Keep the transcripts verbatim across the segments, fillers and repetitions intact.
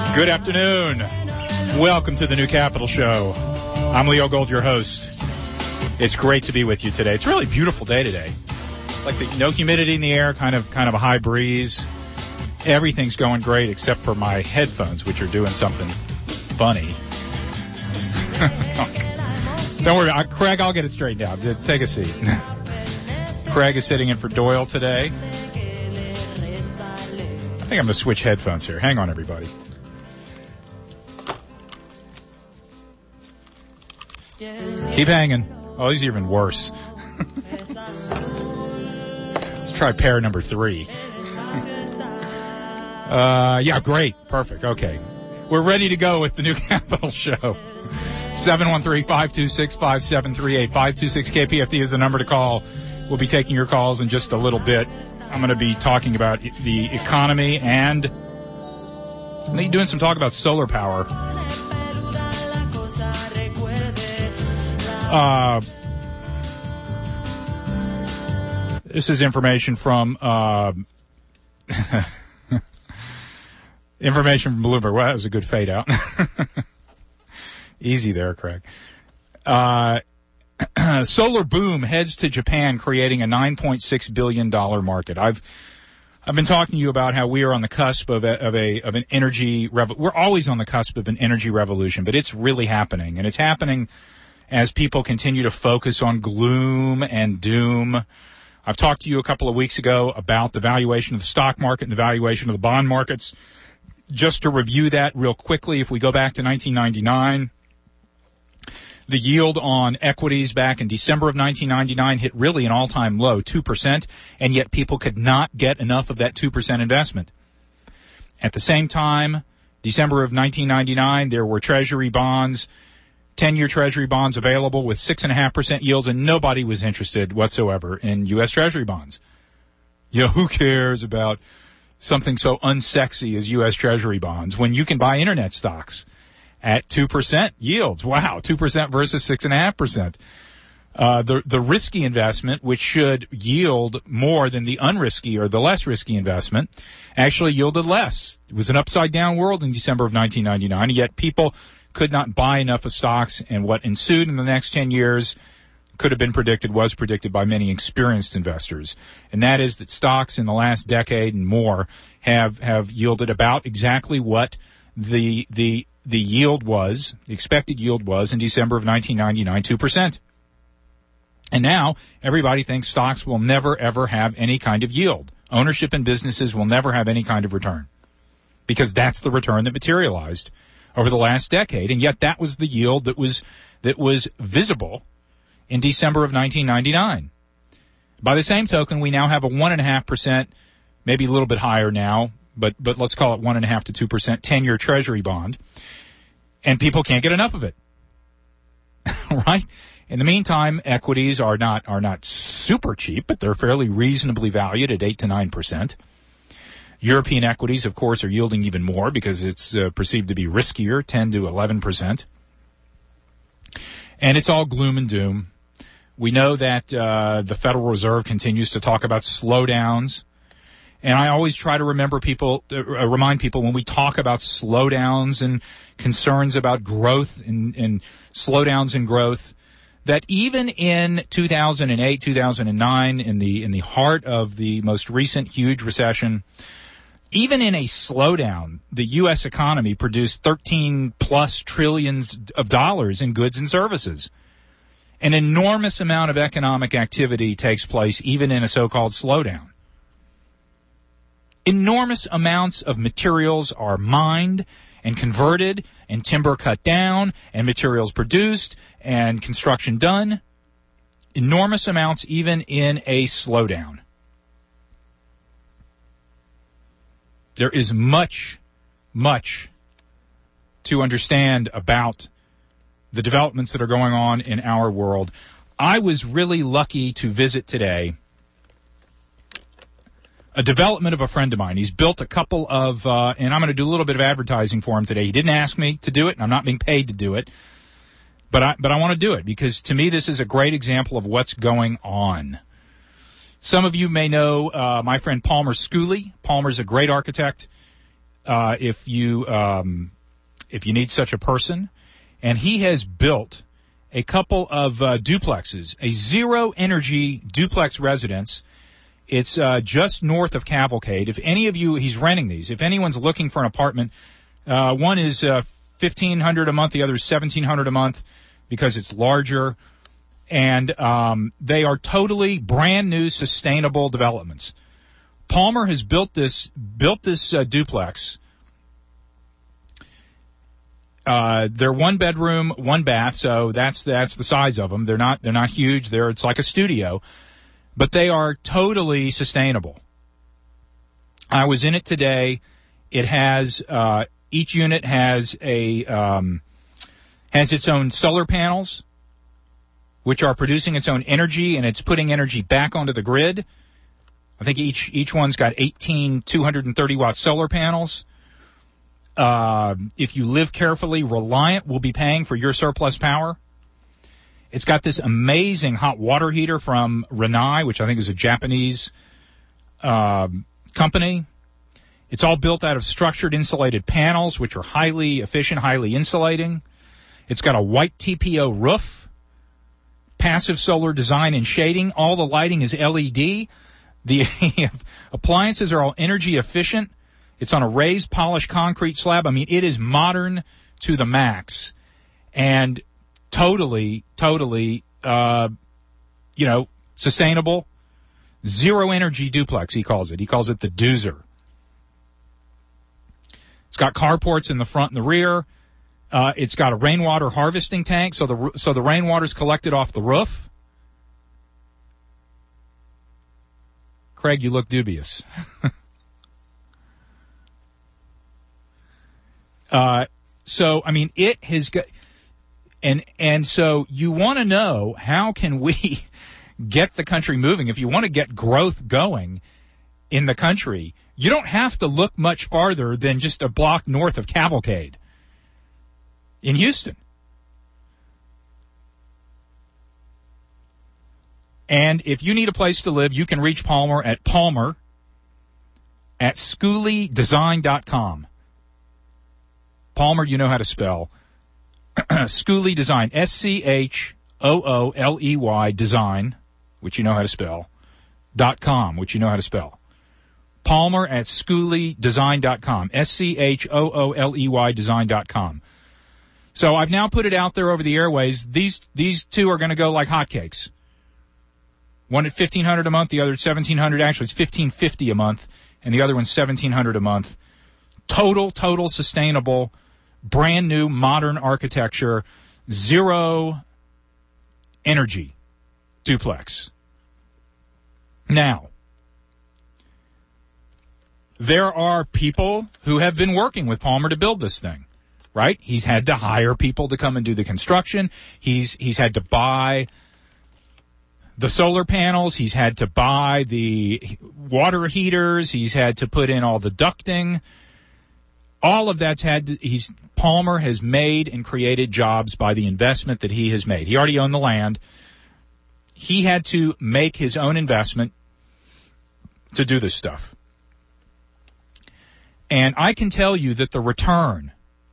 Good afternoon. Welcome to the New Capital Show. I'm Leo Gold, your host. It's great to be with you today. It's a really beautiful day today. Like the no humidity in the air, kind of kind of a high breeze. Everything's going great except for my headphones, which are doing something funny. Don't worry, I, Craig, I'll get it straightened out. Take a seat. Craig is sitting in for Doyle today. I think I'm going to switch headphones here. Hang on, everybody. Keep hanging. Oh, these are even worse. Let's try pair number three. uh, yeah, great. Perfect. Okay. We're ready to go with the New Capital Show. seven one three, five two six, five seven three eight. five two six K P F T is the number to call. We'll be taking your calls in just a little bit. I'm going to be talking about the economy and I'm going to be doing some talk about solar power. Uh, this is information from uh, information from Bloomberg. Well, that was a good fade out. Easy there, Craig. Uh, solar boom heads to Japan, creating a nine point six billion dollars market. I've I've been talking to you about how we are on the cusp of a, of a of an energy rev- we're always on the cusp of an energy revolution, but it's really happening, and it's happening as people continue to focus on gloom and doom. I've talked to you a couple of weeks ago about the valuation of the stock market and the valuation of the bond markets. Just to review that real quickly, if we go back to nineteen ninety-nine, the yield on equities back in December of nineteen ninety-nine hit really an all-time low, two percent, and yet people could not get enough of that two percent investment. At the same time, December of nineteen ninety-nine, there were Treasury bonds, ten-year Treasury bonds available with six point five percent yields, and nobody was interested whatsoever in U S Treasury bonds. You know, who cares about something so unsexy as U S Treasury bonds when you can buy internet stocks at two percent yields? Wow, two percent versus six point five percent. Uh, the, the risky investment, which should yield more than the unrisky or the less risky investment, actually yielded less. It was an upside-down world in December of nineteen ninety-nine, yet people could not buy enough of stocks, and what ensued in the next ten years could have been predicted, was predicted by many experienced investors. And that is that stocks in the last decade and more have, have yielded about exactly what the, the, the yield was, the expected yield was in December of nineteen ninety-nine, two percent. And now everybody thinks stocks will never, ever have any kind of yield. Ownership in businesses will never have any kind of return, because that's the return that materialized over the last decade, and yet that was the yield that was that was visible in December of nineteen ninety-nine. By the same token, we now have a one and a half percent, maybe a little bit higher now, but but let's call it one and a half to two percent ten-year Treasury bond, and people can't get enough of it. Right? In the meantime, equities are not are not super cheap, but they're fairly reasonably valued at eight to nine percent. European equities, of course, are yielding even more because it's uh, perceived to be riskier, ten to eleven percent. And it's all gloom and doom. We know that uh, the Federal Reserve continues to talk about slowdowns. And I always try to remember people, uh, remind people when we talk about slowdowns and concerns about growth and, and slowdowns in growth, that even in two thousand eight, two thousand nine, in the in the heart of the most recent huge recession, even in a slowdown, the U S economy produced thirteen plus trillions of dollars in goods and services. An enormous amount of economic activity takes place even in a so-called slowdown. Enormous amounts of materials are mined and converted, and timber cut down, and materials produced, and construction done. Enormous amounts even in a slowdown. There is much, much to understand about the developments that are going on in our world. I was really lucky to visit today a development of a friend of mine. He's built a couple of, uh, and I'm going to do a little bit of advertising for him today. He didn't ask me to do it, and I'm not being paid to do it, but I, but I want to do it because to me this is a great example of what's going on. Some of you may know uh, my friend Palmer Schooley. Palmer's a great architect. uh, if you um, if you need such a person. And he has built a couple of uh, duplexes, a zero-energy duplex residence. It's uh, just north of Cavalcade. If any of you, he's renting these. If anyone's looking for an apartment, uh, one is uh, fifteen hundred dollars a month, the other is seventeen hundred dollars a month because it's larger. And um, they are totally brand-new, sustainable developments. Palmer has built this built this uh, duplex. Uh, they're one bedroom, one bath, so that's that's the size of them. They're not they're not huge. They're it's like a studio, but they are totally sustainable. I was in it today. It has uh, each unit has a um, has its own solar panels, which are producing its own energy, and it's putting energy back onto the grid. I think each each one's got eighteen two hundred thirty watt solar panels. Uh, if you live carefully, Reliant will be paying for your surplus power. It's got this amazing hot water heater from Rinnai, which I think is a Japanese uh, company. It's all built out of structured insulated panels, which are highly efficient, highly insulating. It's got a white T P O roof, passive solar design and shading. All the lighting is L E D. The appliances are all energy efficient. It's on a raised, polished concrete slab. I mean, it is modern to the max and totally, totally, uh, you know, sustainable. Zero-energy duplex, he calls it. He calls it the Doozer. It's got carports in the front and the rear. Uh, it's got a rainwater harvesting tank, so the so the rainwater's collected off the roof. Craig, you look dubious. Uh, so, I mean, it has got, and, and so you want to know how can we get the country moving? If you want to get growth going in the country, you don't have to look much farther than just a block north of Cavalcade in Houston. And if you need a place to live, you can reach Palmer at Palmer at Schooley Design dot com. Palmer, you know how to spell. Schooley Design, S C H O O L E Y Design, which you know how to spell, dot com, which you know how to spell. Palmer at Schooley Design dot com, S C H O O L E Y Design dot com. So I've now put it out there over the airways. These these two are going to go like hotcakes. One at fifteen hundred dollars a month, the other at seventeen hundred dollars. Actually, it's fifteen fifty a month, and the other one's seventeen hundred dollars a month. Total, total sustainable, brand new, modern architecture, zero energy duplex. Now, there are people who have been working with Palmer to build this thing, right? He's had to hire people to come and do the construction. He's he's had to buy the solar panels. He's had to buy the water heaters. He's had to put in all the ducting. All of that's had to, he's Palmer has made and created jobs by the investment that he has made. He already owned the land. He had to make his own investment to do this stuff. And I can tell you that the return,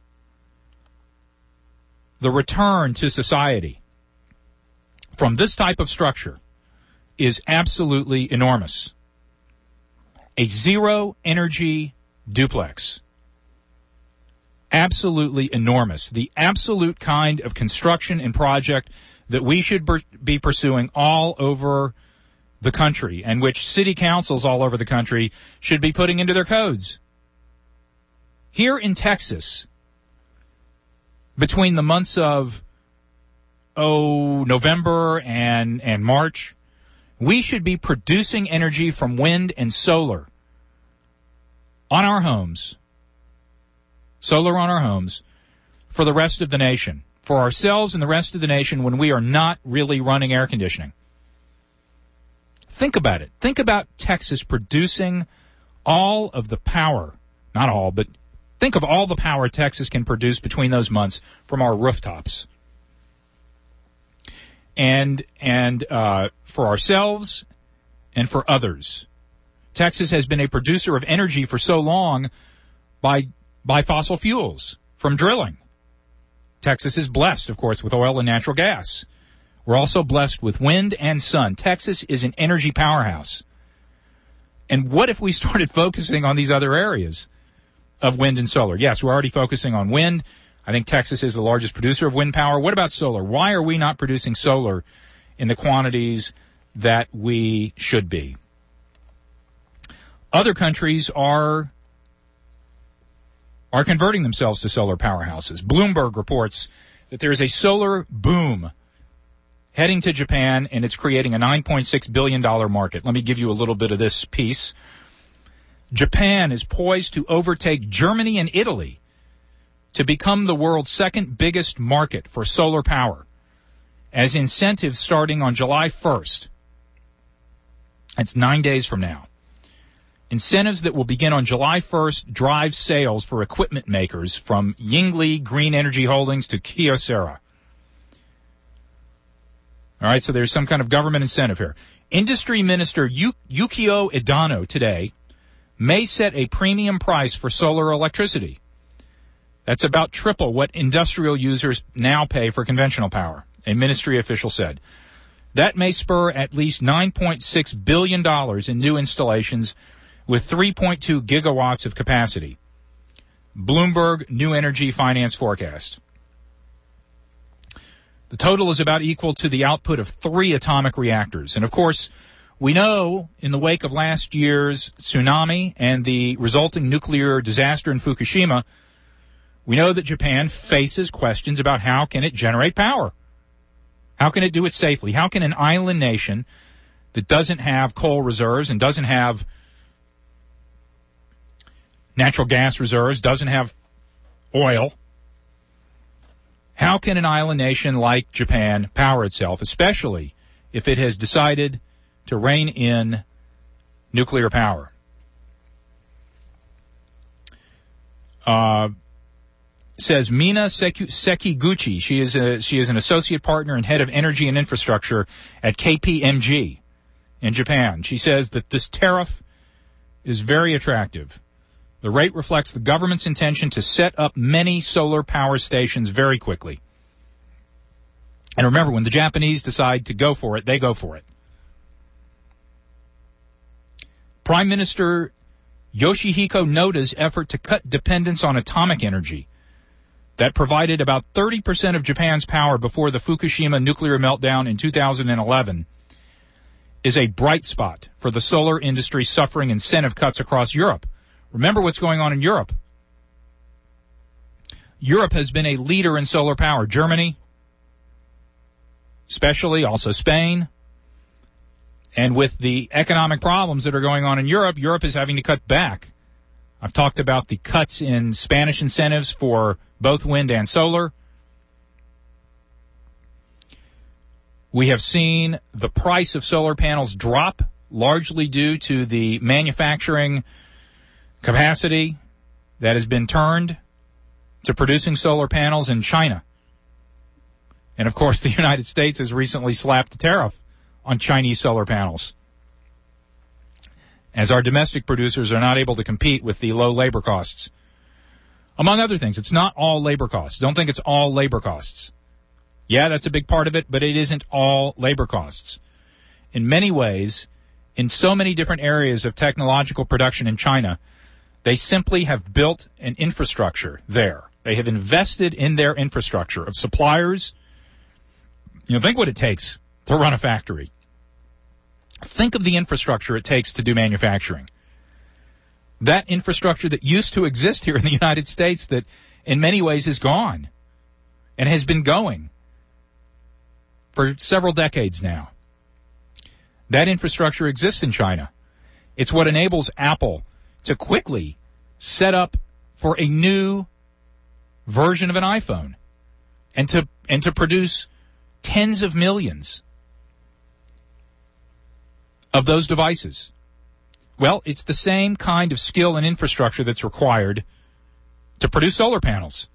the return to society from this type of structure is absolutely enormous. A zero-energy duplex. Absolutely enormous. The absolute kind of construction and project that we should be pursuing all over the country and which city councils all over the country should be putting into their codes. Here in Texas, between the months of, oh, November and, and March, we should be producing energy from wind and solar on our homes. Solar on our homes for the rest of the nation, for ourselves and the rest of the nation when we are not really running air conditioning. Think about it. Think about Texas producing all of the power, not all, but think of all the power Texas can produce between those months from our rooftops. And, and uh, for ourselves and for others. Texas has been a producer of energy for so long. by by fossil fuels from drilling. Texas is blessed, of course, with oil and natural gas. We're also blessed with wind and sun. Texas is an energy powerhouse. And what if we started focusing on these other areas of wind and solar? Yes, we're already focusing on wind. I think Texas is the largest producer of wind power. What about solar? Why are we not producing solar in the quantities that we should be? Other countries are are converting themselves to solar powerhouses. Bloomberg reports that there is a solar boom heading to Japan, and it's creating a nine point six billion dollars market. Let me give you a little bit of this piece. Japan is poised to overtake Germany and Italy to become the world's second biggest market for solar power, as incentives starting on July first. That's nine days from now. Incentives that will begin on July first drive sales for equipment makers from Yingli Green Energy Holdings to Kyocera. All right, so there's some kind of government incentive here. Industry Minister Yu- Yukio Edano today may set a premium price for solar electricity. That's about triple what industrial users now pay for conventional power, a ministry official said. That may spur at least nine point six billion dollars in new installations with three point two gigawatts of capacity. Bloomberg New Energy Finance forecast. The total is about equal to the output of three atomic reactors. And, of course, we know in the wake of last year's tsunami and the resulting nuclear disaster in Fukushima, we know that Japan faces questions about how can it generate power. How can it do it safely? How can an island nation that doesn't have coal reserves and doesn't have natural gas reserves, doesn't have oil, how can an island nation like Japan power itself, especially if it has decided to rein in nuclear power? Uh, says Mina Seki, Sekiguchi. She is a, she is an associate partner and head of energy and infrastructure at K P M G in Japan. She says that this tariff is very attractive. The rate reflects the government's intention to set up many solar power stations very quickly. And remember, when the Japanese decide to go for it, they go for it. Prime Minister Yoshihiko Noda's effort to cut dependence on atomic energy that provided about thirty percent of Japan's power before the Fukushima nuclear meltdown in two thousand eleven is a bright spot for the solar industry suffering incentive cuts across Europe. Remember what's going on in Europe. Europe has been a leader in solar power. Germany, especially, also Spain. And with the economic problems that are going on in Europe, Europe is having to cut back. I've talked about the cuts in Spanish incentives for both wind and solar. We have seen the price of solar panels drop, largely due to the manufacturing capacity that has been turned to producing solar panels in China. And, of course, the United States has recently slapped a tariff on Chinese solar panels, as our domestic producers are not able to compete with the low labor costs. Among other things, it's not all labor costs. Don't think it's all labor costs. Yeah, that's a big part of it, but it isn't all labor costs. In many ways, in so many different areas of technological production in China, they simply have built an infrastructure there. They have invested in their infrastructure of suppliers. You know, think what it takes to run a factory. Think of the infrastructure it takes to do manufacturing. That infrastructure that used to exist here in the United States that in many ways is gone and has been going for several decades now. That infrastructure exists in China. It's what enables Apple to quickly set up for a new version of an iPhone and to and to produce tens of millions of those devices. Well, it's the same kind of skill and infrastructure that's required to produce solar panels.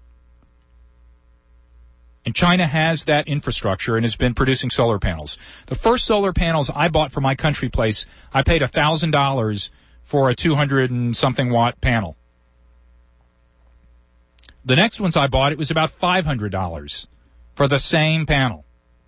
And China has that infrastructure and has been producing solar panels. The first solar panels I bought for my country place, I paid one thousand dollars for a two hundred and something watt panel. The next ones I bought, it was about five hundred dollars for the same panel.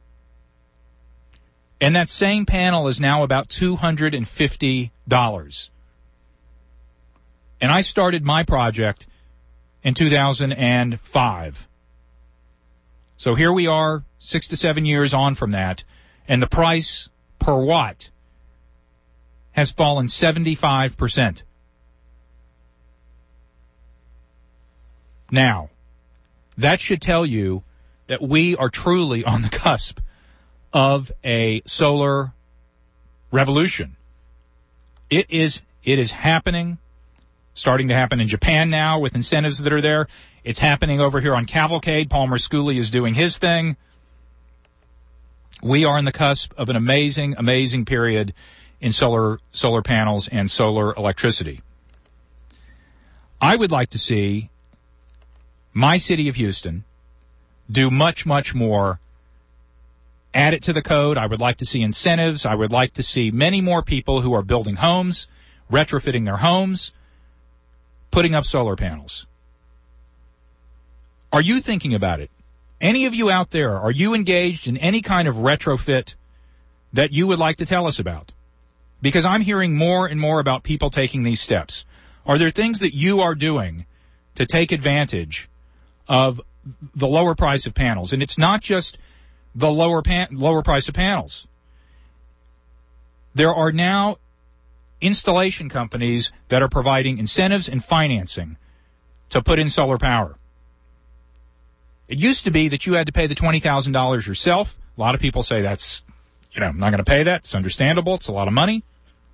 And that same panel is now about two hundred fifty dollars. And I started my project in two thousand five. So here we are, six to seven years on from that, and the price per watt has fallen seventy-five percent. Now, that should tell you that we are truly on the cusp of a solar revolution. It is, it is happening, starting to happen in Japan now with incentives that are there. It's happening over here on Cavalcade. Paul Merscouli is doing his thing. We are on the cusp of an amazing, amazing period in solar solar panels and solar electricity. I would like to see my city of Houston do much, much more. Add it to the code. I would like to see incentives. I would like to see many more people who are building homes, retrofitting their homes, putting up solar panels. Are you thinking about it? Any of you out there, are you engaged in any kind of retrofit that you would like to tell us about? Because I'm hearing more and more about people taking these steps. Are there things that you are doing to take advantage of the lower price of panels? And it's not just the lower pan- lower price of panels. There are now installation companies that are providing incentives and financing to put in solar power. It used to be that you had to pay the twenty thousand dollars yourself. A lot of people say that's, you know, I'm not going to pay that. It's understandable. It's a lot of money.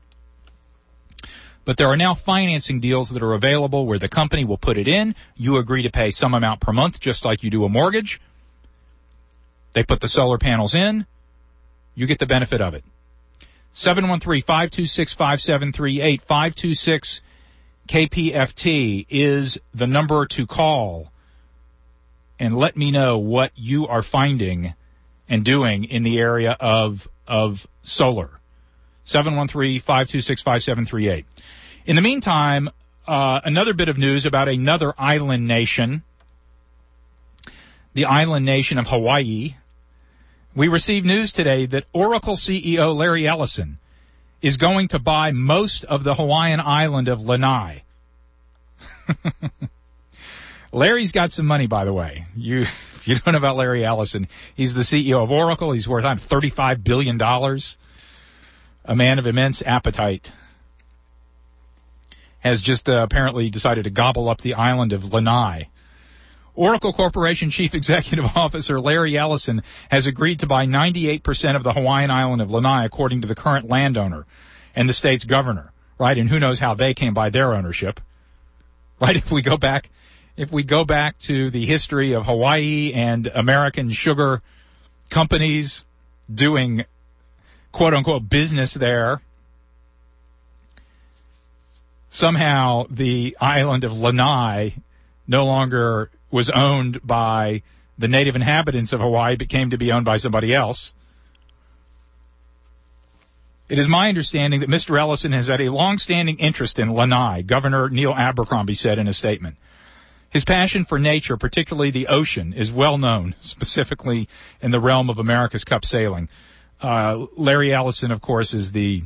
But there are now financing deals that are available where the company will put it in. You agree to pay some amount per month, just like you do a mortgage. They put the solar panels in. You get the benefit of it. seven one three, five two six, five seven three eight, five two six K P F T is the number to call. And let me know what you are finding and doing in the area of of solar. seven one three, five two six, five seven three eight. In the meantime, uh, another bit of news about another island nation, the island nation of Hawaii. We received news today that Oracle C E O Larry Ellison is going to buy most of the Hawaiian island of Lanai. Larry's got some money, by the way. You, if you don't know about Larry Ellison, he's the C E O of Oracle. He's worth I'm thirty-five billion dollars. A man of immense appetite. Has just uh, apparently decided to gobble up the island of Lanai. Oracle Corporation Chief Executive Officer Larry Ellison has agreed to buy ninety-eight percent of the Hawaiian island of Lanai, according to the current landowner and the state's governor, right? And who knows how they came by their ownership, right? If we go back, if we go back to the history of Hawaii and American sugar companies doing quote-unquote business there, somehow the island of Lanai no longer was owned by the native inhabitants of Hawaii, but came to be owned by somebody else. It is my understanding that Mister Ellison has had a long-standing interest in Lanai, Governor Neil Abercrombie said in a statement. His passion for nature, particularly the ocean, is well known, specifically in the realm of America's Cup sailing. Uh, Larry Ellison, of course, is the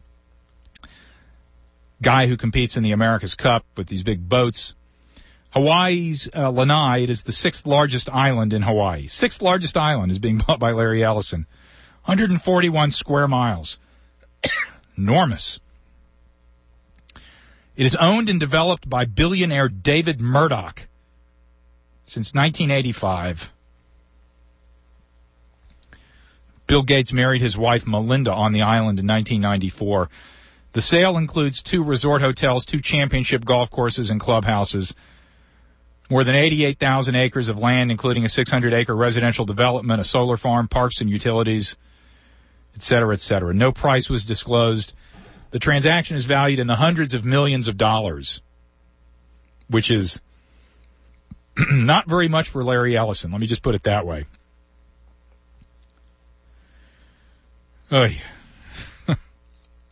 guy who competes in the America's Cup with these big boats. Hawaii's uh, Lanai, it is the sixth largest island in Hawaii. Sixth largest island is being bought by Larry Ellison. one hundred forty-one square miles. Enormous. It is owned and developed by billionaire David Murdoch since nineteen eighty-five. Bill Gates married his wife Melinda on the island in nineteen ninety-four. The sale includes two resort hotels, two championship golf courses and clubhouses, more than eighty-eight thousand acres of land, including a six hundred acre residential development, a solar farm, parks and utilities, et cetera, et cetera. No price was disclosed. The transaction is valued in the hundreds of millions of dollars, which is not very much for Larry Ellison. Let me just put it that way. Oy.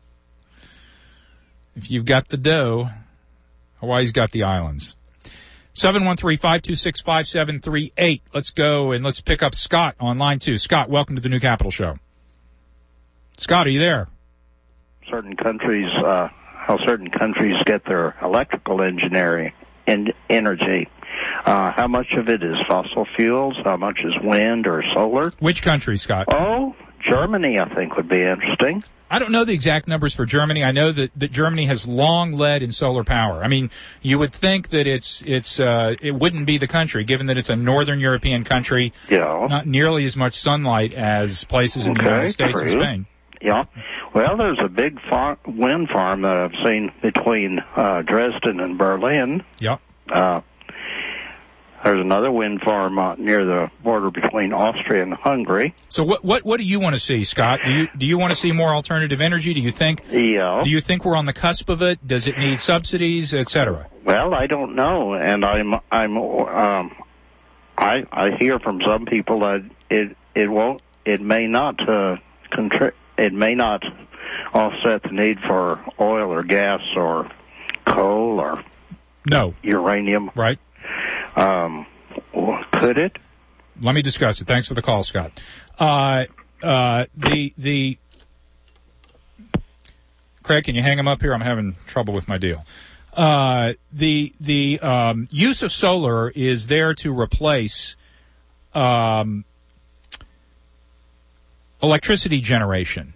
If you've got the dough, Hawaii's got the islands. seven one three, five two six, five seven three eight. Let's go and let's pick up Scott on line two. Scott, welcome to the New Capital Show. Scott, are you there? Certain countries, uh, how certain countries get their electrical engineering and energy. Uh, how much of it is fossil fuels? How much is wind or solar? Which country, Scott? Oh, Germany, I think, would be interesting. I don't know the exact numbers for Germany. I know that, that Germany has long led in solar power. I mean, you would think that it's it's uh, it wouldn't be the country, given that it's a northern European country, yeah. Not nearly as much sunlight as places in okay, the United States true. and Spain. Yeah. Well, there's a big farm, wind farm that I've seen between uh, Dresden and Berlin. Yep. Uh, there's another wind farm uh, near the border between Austria and Hungary. So what what what do you want to see, Scott? Do you do you want to see more alternative energy? Do you think yeah. Do you think we're on the cusp of it? Does it need subsidies, et cetera? Well, I don't know, and I'm I'm um, I I hear from some people that it it won't it may not uh, contri- it may not offset the need for oil or gas or coal or no uranium. Right. Um, could it? Let me discuss it. Thanks for the call, Scott. Uh, uh, the the Craig, can you hang him up here? I'm having trouble with my deal. Uh, the the um, use of solar is there to replace um, electricity generation.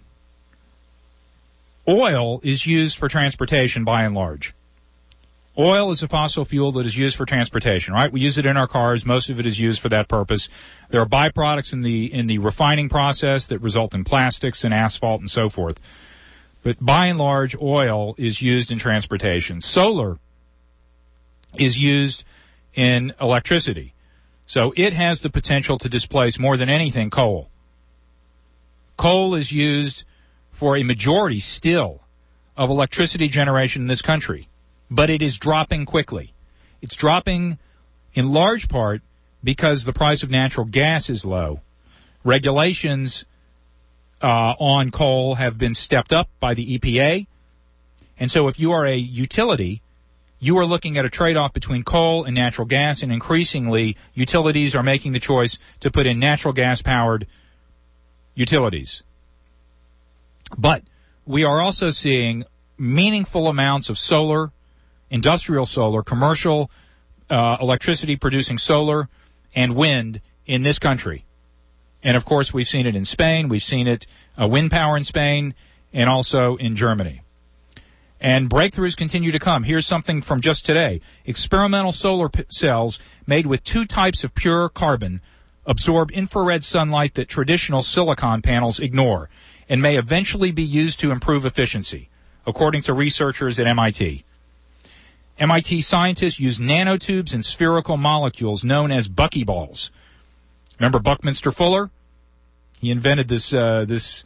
Oil is used for transportation by and large. Oil is a fossil fuel that is used for transportation, right? We use it in our cars. Most of it is used for that purpose. There are byproducts in the in the refining process that result in plastics and asphalt and so forth. But by and large, oil is used in transportation. Solar is used in electricity. So it has the potential to displace more than anything coal. Coal is used for a majority still of electricity generation in this country. But it is dropping quickly. It's dropping in large part because the price of natural gas is low. Regulations uh, on coal have been stepped up by the E P A. And so if you are a utility, you are looking at a trade-off between coal and natural gas, and increasingly utilities are making the choice to put in natural gas-powered utilities. But we are also seeing meaningful amounts of solar, industrial solar, commercial uh, electricity producing solar and wind in this country. And, of course, we've seen it in Spain. We've seen it, uh, wind power in Spain, and also in Germany. And breakthroughs continue to come. Here's something from just today. Experimental solar p- cells made with two types of pure carbon absorb infrared sunlight that traditional silicon panels ignore and may eventually be used to improve efficiency, according to researchers at M I T. M I T scientists use nanotubes and spherical molecules known as buckyballs. Remember Buckminster Fuller? He invented this uh, this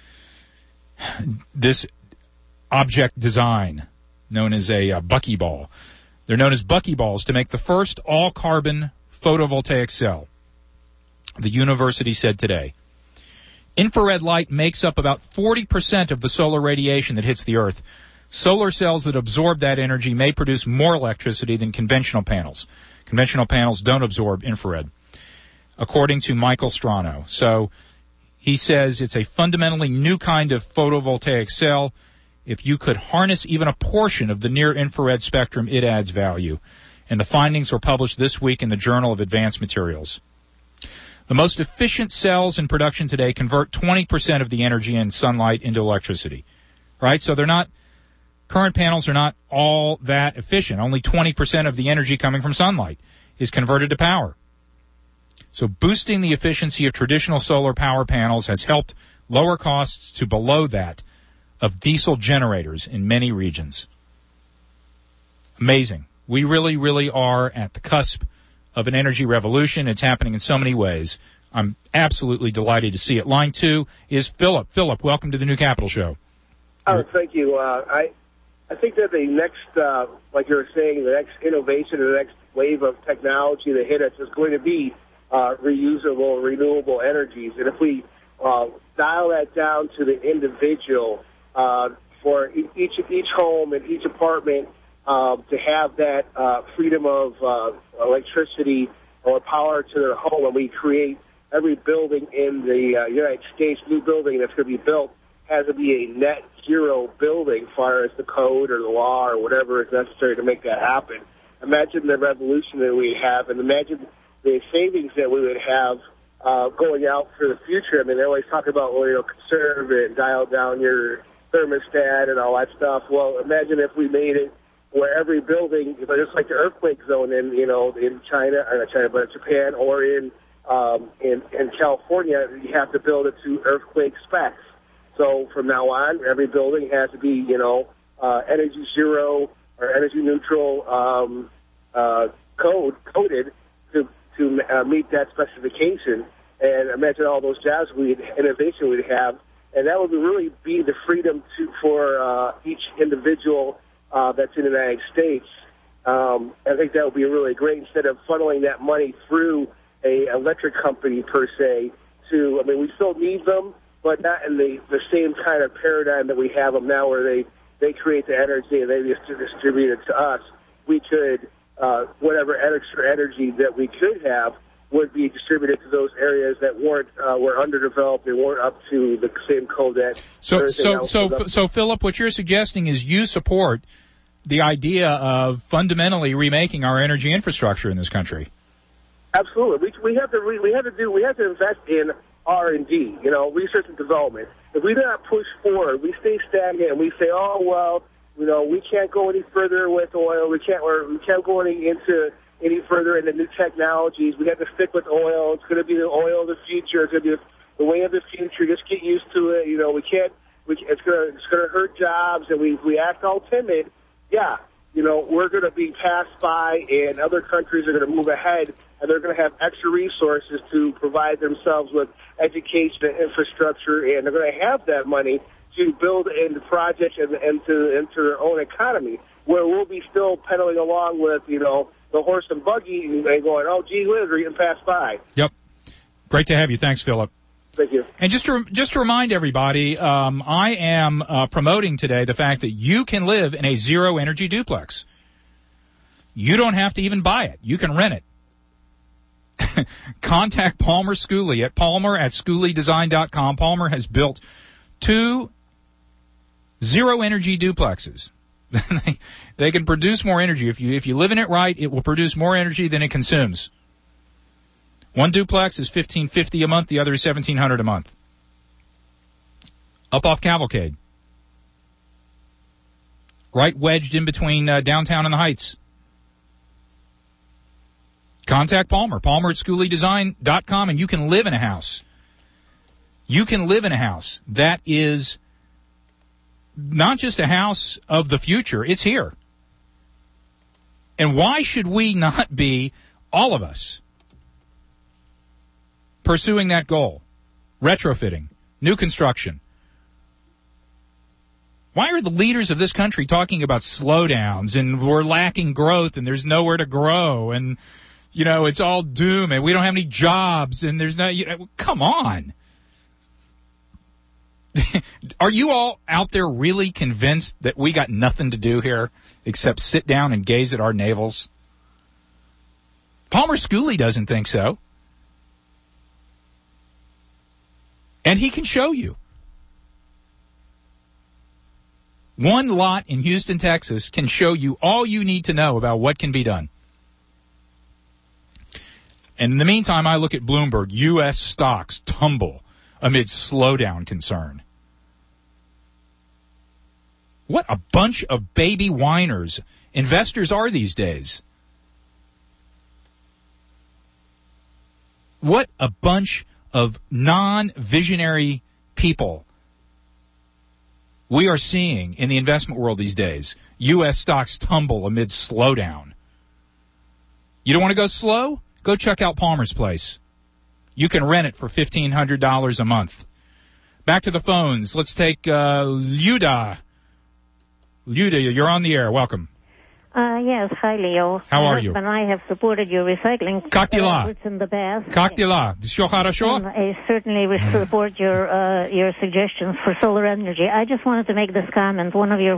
this object design known as a uh, buckyball. They're known as buckyballs to make the first all-carbon photovoltaic cell, the university said today. Infrared light makes up about forty percent of the solar radiation that hits the Earth. Solar cells that absorb that energy may produce more electricity than conventional panels. Conventional panels don't absorb infrared, according to Michael Strano. So he says it's a fundamentally new kind of photovoltaic cell. If you could harness even a portion of the near-infrared spectrum, it adds value. And the findings were published this week in the Journal of Advanced Materials. The most efficient cells in production today convert twenty percent of the energy and sunlight into electricity, right? So they're not... Current panels are not all that efficient. Only twenty percent of the energy coming from sunlight is converted to power. So boosting the efficiency of traditional solar power panels has helped lower costs to below that of diesel generators in many regions. Amazing. We really, really are at the cusp of an energy revolution. It's happening in so many ways. I'm absolutely delighted to see it. Line two is Philip. Philip, welcome to the New Capital Show. Oh, thank you. Uh, I I think that the next, uh, like you were saying, the next innovation, the next wave of technology that hit us is going to be uh, reusable, renewable energies. And if we uh, dial that down to the individual, uh, for each each home and each apartment, um, to have that uh, freedom of uh, electricity or power to their home, and we create every building in the uh, United States, new building that's going to be built, has to be a net zero building as far as the code or the law or whatever is necessary to make that happen. Imagine the revolution that we have, and imagine the savings that we would have uh, going out for the future. I mean, they always talk about, well, you know, conserve it and dial down your thermostat and all that stuff. Well, imagine if we made it where every building, just like the earthquake zone in, you know, in China, or not China, but Japan, or in, um, in, in California, you have to build it to earthquake specs. So from now on, every building has to be, you know, uh, energy zero or energy neutral um, uh, code coded to to uh, meet that specification. And imagine all those jobs we innovation we'd have, and that would really be the freedom to for uh, each individual uh, that's in the United States. Um, I think that would be really great instead of funneling that money through a electric company per se. To I mean, we still need them, but not in the, the same kind of paradigm that we have them now, where they, they create the energy and they just distribute it to us. We could, uh, whatever extra energy that we could have would be distributed to those areas that weren't uh, were underdeveloped. They weren't up to the same code that. So, so, so, so, Philip, what you're suggesting is you support the idea of fundamentally remaking our energy infrastructure in this country. Absolutely, we we have to re, we have to do we have to invest in R and D, you know, research and development. If we do not push forward, we stay stagnant and we say, oh well, you know, we can't go any further with oil. We can't or we can't go any into any further into new technologies. We have to stick with oil. It's going to be the oil of the future. It's going to be the way of the future. Just get used to it. You know, we can't. We it's going to it's going to hurt jobs, and we we act all timid. Yeah, you know, we're going to be passed by, and other countries are going to move ahead, and they're going to have extra resources to provide themselves with education and infrastructure, and they're going to have that money to build into projects and into into their own economy, where we'll be still pedaling along with, you know, the horse and buggy and going, oh, gee whiz, we're getting passed by. Yep. Great to have you. Thanks, Philip. Thank you. And just to, just to remind everybody, um, I am uh, promoting today the fact that you can live in a zero-energy duplex. You don't have to even buy it. You can rent it. Contact Palmer Schooley at palmer at schooley design dot com. Palmer has built two zero-energy duplexes. they, they can produce more energy. If you if you live in it right, it will produce more energy than it consumes. One duplex is fifteen fifty a month. The other is seventeen hundred a month. Up off Cavalcade, right wedged in between uh, downtown and the Heights. Contact Palmer, palmer at schooley design dot com, and you can live in a house. You can live in a house that is not just a house of the future, it's here. And why should we not be, all of us, pursuing that goal? Retrofitting, new construction. Why are the leaders of this country talking about slowdowns and we're lacking growth and there's nowhere to grow and, you know, it's all doom and we don't have any jobs and there's no, you know, come on. Are you all out there really convinced that we got nothing to do here except sit down and gaze at our navels? Palmer Schooley doesn't think so. And he can show you. One lot in Houston, Texas can show you all you need to know about what can be done. And in the meantime, I look at Bloomberg. U S stocks tumble amid slowdown concern. What a bunch of baby whiners investors are these days. What a bunch of non-visionary people we are seeing in the investment world these days. U S stocks tumble amid slowdown. You don't want to go slow? Go check out Palmer's Place. You can rent it for fifteen hundred dollars a month. Back to the phones. Let's take uh, Luda. Luda, you're on the air. Welcome. Uh, yes, hi, Leo. How My are you? And I have supported your recycling efforts in the past. Как дела? Всё хорошо? And I certainly will support your uh, your suggestions for solar energy. I just wanted to make this comment. One of your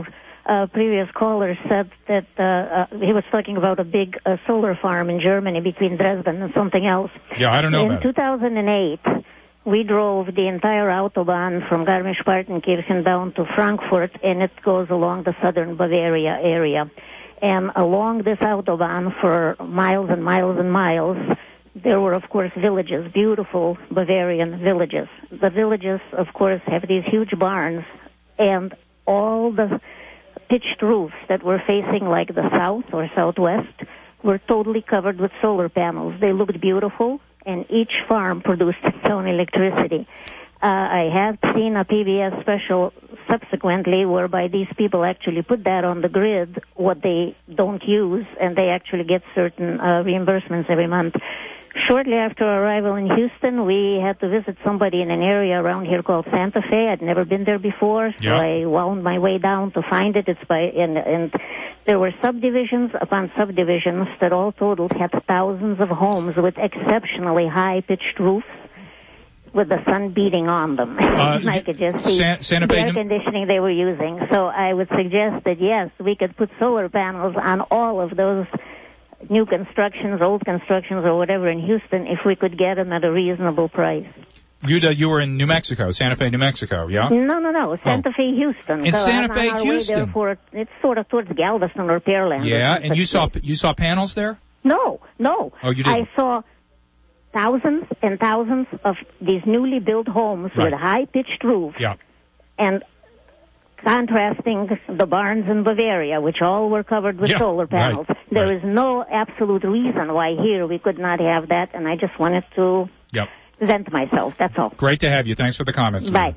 uh, previous caller said that uh, uh, he was talking about a big uh, solar farm in Germany between Dresden and something else. Yeah, I don't know in about two thousand eight, it. We drove the entire Autobahn from Garmisch-Partenkirchen down to Frankfurt, and it goes along the southern Bavaria area. And along this Autobahn for miles and miles and miles, there were, of course, villages, beautiful Bavarian villages. The villages, of course, have these huge barns, and all the pitched roofs that were facing like the south or southwest were totally covered with solar panels. They looked beautiful, and each farm produced its own electricity. Uh, I have seen a P B S special subsequently whereby these people actually put that on the grid, what they don't use, and they actually get certain uh, reimbursements every month. Shortly after our arrival in Houston, we had to visit somebody in an area around here called Santa Fe. I'd never been there before, so yeah. I wound my way down to find it. It's by and, and there were subdivisions upon subdivisions that all totaled had thousands of homes with exceptionally high-pitched roofs, with the sun beating on them. Uh, I could just see San, Santa the Fe, air conditioning they were using. So I would suggest that, yes, we could put solar panels on all of those new constructions, old constructions, or whatever in Houston if we could get them at a reasonable price. You, uh, you were in New Mexico, Santa Fe, New Mexico, yeah? No, no, no, Santa oh. Fe, Houston. In so Santa I'm Fe, on our Houston. Way there for, it's sort of towards Galveston or Pearland. Yeah, or and you saw you saw panels there? No, no. Oh, you didn't? I saw thousands and thousands of these newly built homes right. with high-pitched roofs. Yeah. And contrasting the barns in Bavaria, which all were covered with yeah, solar panels. Right, there right. is no absolute reason why here we could not have that, and I just wanted to yep. vent myself. That's all. Great to have you. Thanks for the comments. Bye.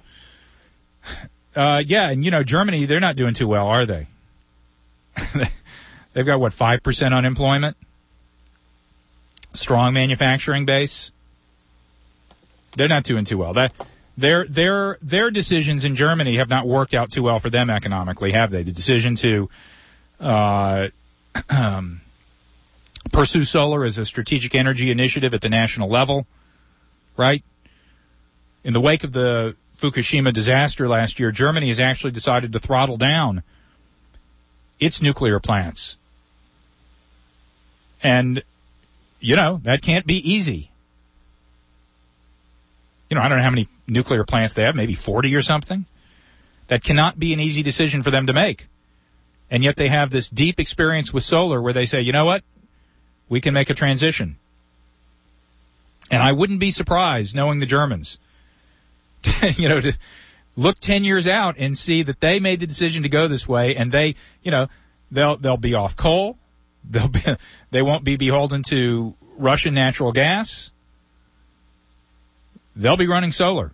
Uh, yeah, and, you know, Germany, they're not doing too well, are they? They've got, what, five percent unemployment? Strong manufacturing base? They're not doing too well. That... Their their their decisions in Germany have not worked out too well for them economically, have they? The decision to uh, um, pursue solar as a strategic energy initiative at the national level, right? In the wake of the Fukushima disaster last year, Germany has actually decided to throttle down its nuclear plants. And, you know, that can't be easy. You know, I don't know how many nuclear plants they have, maybe forty or something. That cannot be an easy decision for them to make. And yet they have this deep experience with solar where they say, you know what, we can make a transition. And I wouldn't be surprised, knowing the Germans, you know, to look ten years out and see that they made the decision to go this way, and they, you know, they'll they'll be off coal. They'll be, they won't be beholden to Russian natural gas. They'll be running solar.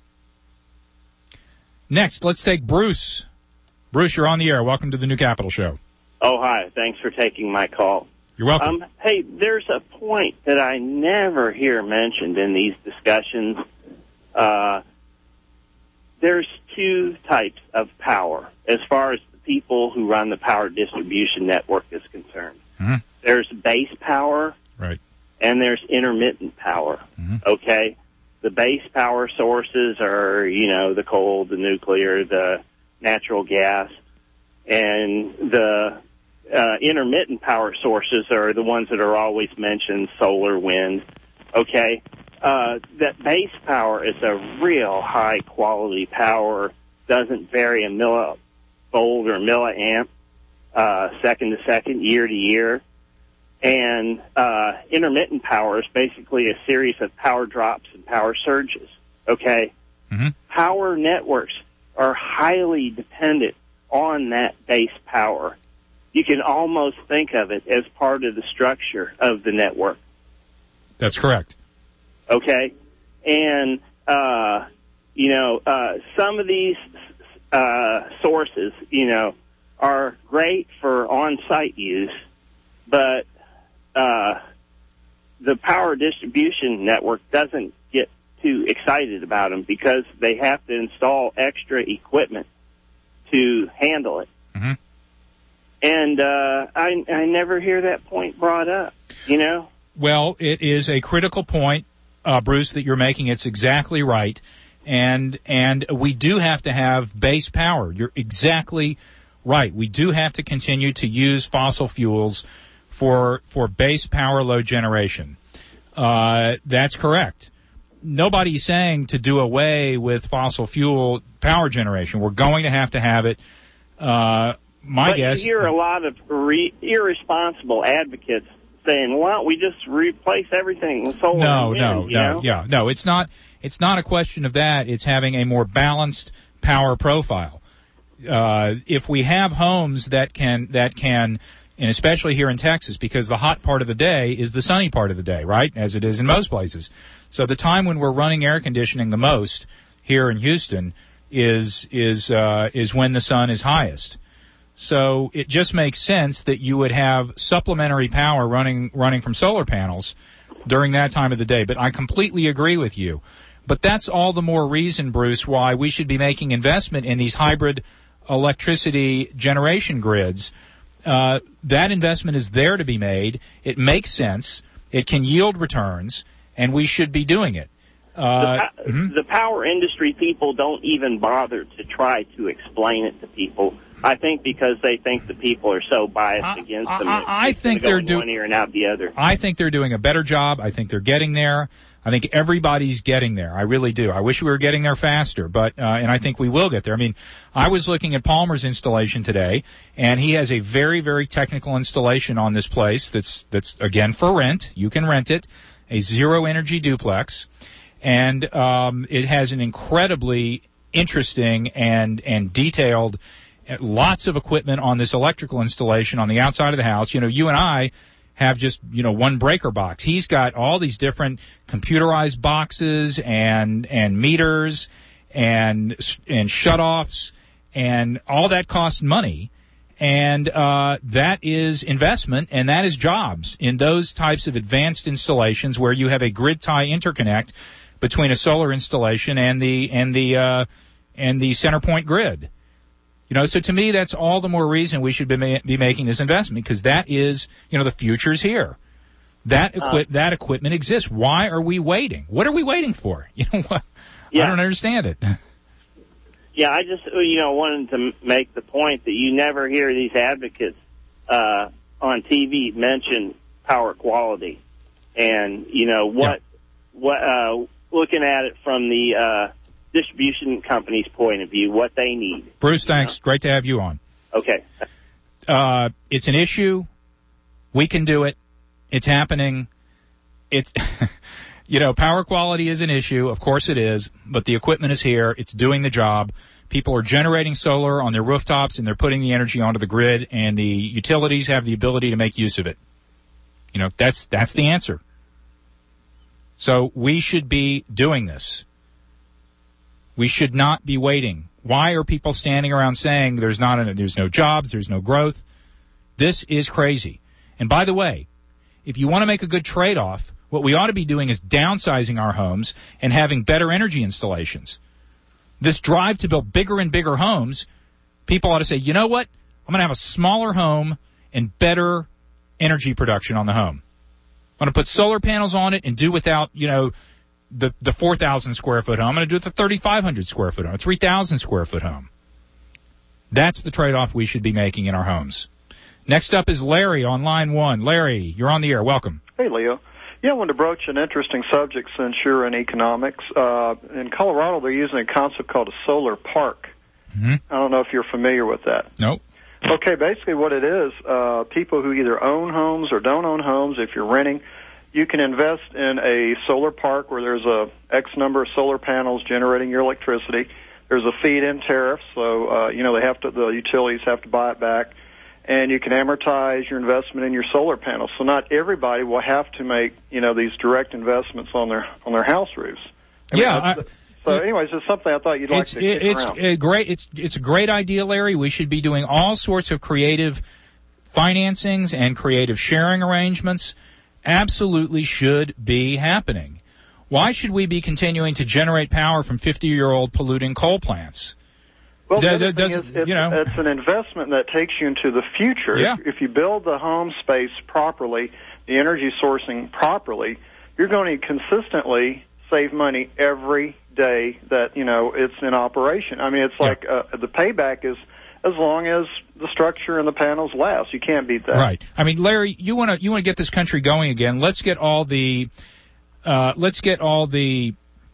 Next, let's take Bruce. Bruce, you're on the air. Welcome to the New Capital Show. Oh, hi. Thanks for taking my call. You're welcome. Um, hey, there's a point that I never hear mentioned in these discussions. Uh, there's two types of power as far as the people who run the power distribution network is concerned. Mm-hmm. There's base power, right, and there's intermittent power, mm-hmm. okay? The base power sources are, you know, the coal, the nuclear, the natural gas, and the uh, intermittent power sources are the ones that are always mentioned, solar, wind, okay? Uh, that base power is a real high-quality power, doesn't vary a millivolt or milliamp uh, second to second, year to year. And uh, intermittent power is basically a series of power drops and power surges, okay? Mm-hmm. Power networks are highly dependent on that base power. You can almost think of it as part of the structure of the network. That's correct. Okay? And, uh, you know, uh, some of these uh, sources, you know, are great for on-site use, but Uh, the power distribution network doesn't get too excited about them because they have to install extra equipment to handle it. Mm-hmm. And uh, I, I never hear that point brought up, you know? Well, it is a critical point, uh, Bruce, that you're making. It's exactly right. And and we do have to have base power. You're exactly right, we do have to continue to use fossil fuels for for base power load generation. Uh, that's correct. Nobody's saying to do away with fossil fuel power generation. We're going to have to have it. Uh, my but guess. You hear a lot of re- irresponsible advocates saying, "Why don't we just replace everything with solar?" No, and no, wind, no, you know? yeah, no. It's not. It's not a question of that. It's having a more balanced power profile. Uh, if we have homes that can that can. And especially here in Texas, because the hot part of the day is the sunny part of the day, right, as it is in most places. So the time when we're running air conditioning the most here in Houston is is uh, is when the sun is highest. So it just makes sense that you would have supplementary power running running from solar panels during that time of the day. But I completely agree with you. But that's all the more reason, Bruce, why we should be making investment in these hybrid electricity generation grids. Uh, that investment is there to be made. It makes sense. It can yield returns, and we should be doing it. Uh, the, po- mm-hmm. the power industry people don't even bother to try to explain it to people. I think because they think the people are so biased I, against I, them. I, I think they're doing one ear and out the other. I think they're doing a better job. I think they're getting there. I think everybody's getting there. I really do. I wish we were getting there faster, but uh, and I think we will get there. I mean, I was looking at Palmer's installation today, and he has a very, very technical installation on this place. That's that's again for rent. You can rent it, a zero energy duplex, and um, it has an incredibly interesting and and detailed. Lots of equipment on this electrical installation on the outside of the house. You know, you and I have just, you know, one breaker box. He's got all these different computerized boxes and and meters and and shutoffs, and all that costs money. And uh, that is investment, and that is jobs in those types of advanced installations where you have a grid tie interconnect between a solar installation and the and the uh, and the center point grid. You know, so to me, that's all the more reason we should be, ma- be making this investment, because that is, you know, the future's here. That equi- uh, that equipment exists. Why are we waiting? What are we waiting for? You know, what? Yeah. I don't understand it. Yeah, I just, you know, wanted to make the point that you never hear these advocates uh, on T V mention power quality, and you know what, yeah. what uh, looking at it from the uh, distribution company's point of view, what they need. Bruce, thanks. Know? Great to have you on. Okay. Uh, it's an issue. We can do it. It's happening. It's, you know, power quality is an issue. Of course it is. But the equipment is here. It's doing the job. People are generating solar on their rooftops, and they're putting the energy onto the grid, and the utilities have the ability to make use of it. You know, that's that's the answer. So we should be doing this. We should not be waiting. Why are people standing around saying there's not a, there's no jobs, there's no growth? This is crazy. And by the way, if you want to make a good trade-off, what we ought to be doing is downsizing our homes and having better energy installations. This drive to build bigger and bigger homes, people ought to say, you know what? I'm going to have a smaller home and better energy production on the home. I'm going to put solar panels on it and do without, you know, the the four thousand square foot home. I'm going to do it the thirty-five hundred square foot home, a three thousand square foot home. That's the trade-off we should be making in our homes. Next up is Larry on line one. Larry, you're on the air. Welcome. Hey, Leo. Yeah, I wanted to broach an interesting subject since you're in economics. Uh, in Colorado, they're using a concept called a solar park. Mm-hmm. I don't know if you're familiar with that. Nope. Okay, basically what it is, uh, people who either own homes or don't own homes, if you're renting, you can invest in a solar park where there's a X number of solar panels generating your electricity. There's a feed-in tariff, so uh, you know they have to, the utilities have to buy it back, and you can amortize your investment in your solar panels. So not everybody will have to make you know these direct investments on their on their house roofs. I mean, yeah. I, so, anyways, it's something I thought you'd like to kick It's around. a great. It's it's a great idea, Larry. We should be doing all sorts of creative financings and creative sharing arrangements. Absolutely should be happening. Why should we be continuing to generate power from fifty-year-old polluting coal plants? Well, D- the other does, thing is, it's, you know, it's an investment that takes you into the future. Yeah. If, if you build the home space properly, the energy sourcing properly, you're going to consistently save money every day that, you know, it's in operation. I mean, it's yeah. like uh, the payback is as long as the structure and the panels last. You can't beat that. Right. I mean, Larry, you want to you want to get this country going again. Let's get all the uh, let's get all the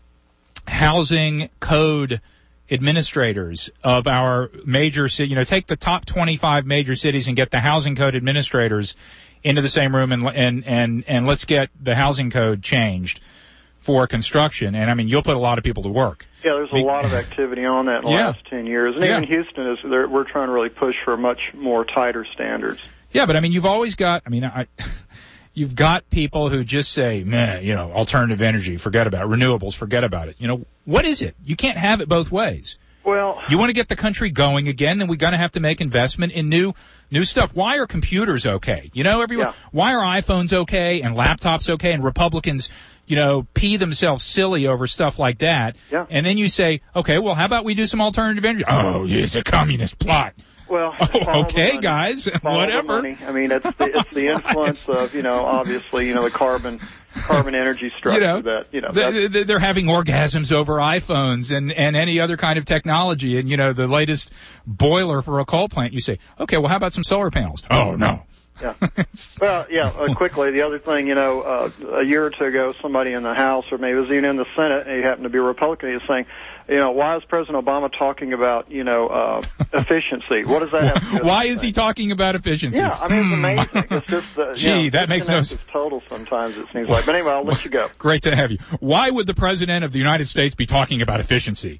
housing code administrators of our major city. You know, take the top twenty-five major cities and get the housing code administrators into the same room, and and and and let's get the housing code changed for construction. And I mean, you'll put a lot of people to work. Yeah, there's a Be- lot of activity on that in the yeah. last ten years, and yeah. even Houston is. We're trying to really push for much more tighter standards. Yeah, but I mean, you've always got. I mean, I. You've got people who just say, "Meh, you know, alternative energy, forget about it. Renewables, forget about it." You know, what is it? You can't have it both ways. Well, you want to get the country going again, then we're going to have to make investment in new new stuff. Why are computers okay? You know, everyone. Yeah. Why are iPhones okay and laptops okay and Republicans, you know, pee themselves silly over stuff like that? Yeah. And then you say, okay, well, how about we do some alternative energy? Oh, it's a communist plot. Well, oh, okay, guys, whatever. I mean, it's the, it's the influence of, you know, obviously, you know, the carbon carbon energy structure you know, that, you know. They're, they're having orgasms over iPhones and, and any other kind of technology. And, you know, the latest boiler for a coal plant, you say, okay, well, how about some solar panels? Oh, no. Yeah. Well, yeah, uh, quickly, the other thing, you know, uh, a year or two ago, somebody in the House, or maybe it was even in the Senate, and he happened to be a Republican, he was saying, you know, why is President Obama talking about, you know, uh, efficiency? What does that have to do with Why anything? is he talking about efficiency? Yeah, I mean, it's amazing. It's just, uh, Gee, you know, that makes no sense. It's total sometimes, it seems like. But anyway, I'll let you go. Great to have you. Why would the President of the United States be talking about efficiency?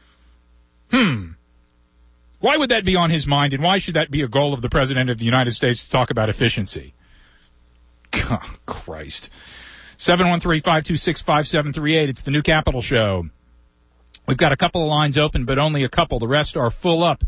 Hmm. Why would that be on his mind, and why should that be a goal of the President of the United States to talk about efficiency? God, Christ. seven one three, five two six, five seven three eight. It's the New Capital Show. We've got a couple of lines open, but only a couple. The rest are full up.